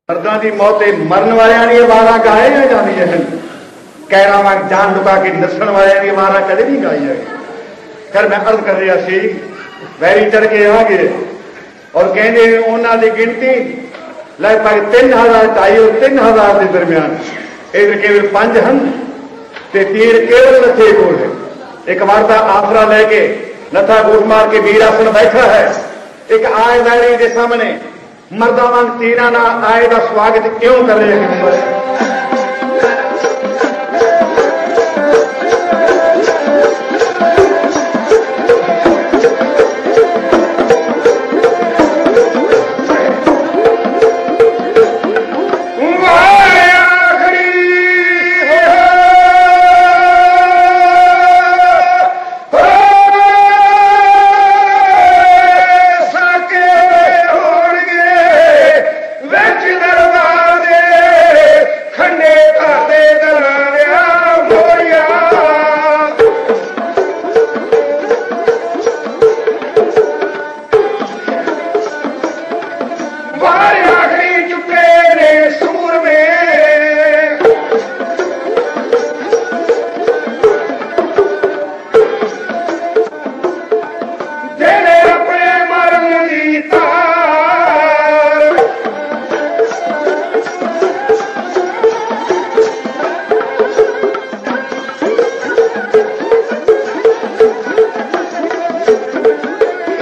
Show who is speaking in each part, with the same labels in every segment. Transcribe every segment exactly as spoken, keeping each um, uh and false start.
Speaker 1: मर्दां दी मौत मरन वालियां दी वारां गाईਆਂ ਜਾਂਦੀਆਂ ਹਨ। कैरा वांग जान लुका के नसण वालियां दी वारां कदे नहीं गाई जाए। फिर मैं अर्ज कर रहा सी वैरी चढ़ के आ गए और कहते उन्हों की गिनती लगभग तीन हजार ढाई और तीन हजार के दरम्यान इधर केवल पांच हैं ते तीर केवल नथे कोल है। एक बार का आसरा लैके नथा गोट मार के वीर आसन बैठा है। एक आए वैरी के सामने मर्दा वांग तीरा ना आए का स्वागत क्यों कर रहे हैं।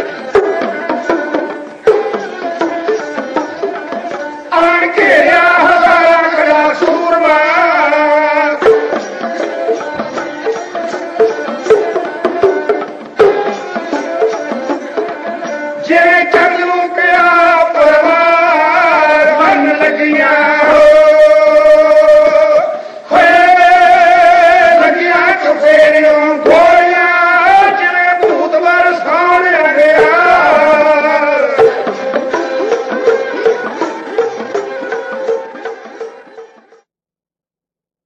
Speaker 1: आन घेरिया